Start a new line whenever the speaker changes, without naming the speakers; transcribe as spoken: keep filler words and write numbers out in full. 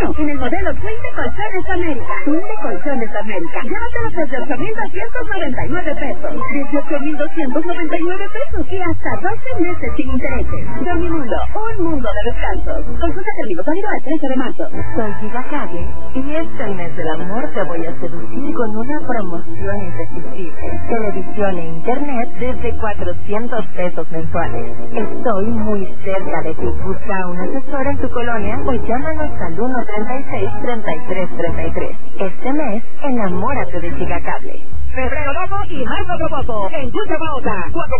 bueno, en el modelo Twin de Colchones América. Twin de Colchones América. Llévatelos desde ocho mil doscientos noventa y nueve pesos. Desde ocho mil doscientos noventa y nueve pesos. Y hasta doce meses sin intereses. Dormimundo, un mundo de descansos. Consulta términos válido al trece de marzo.
Soy Gigacable y este mes del amor te voy a seducir con una promoción irresistible. Televisión e internet desde cuatrocientos pesos mensuales. Estoy muy cerca de ti. Busca a un asesor en tu colonia o llámanos al uno treinta y seis, treinta y tres treinta y tres. Este mes, enamórate de Gigacable.
Febrero Loco y Marco Roboto en Yucatán.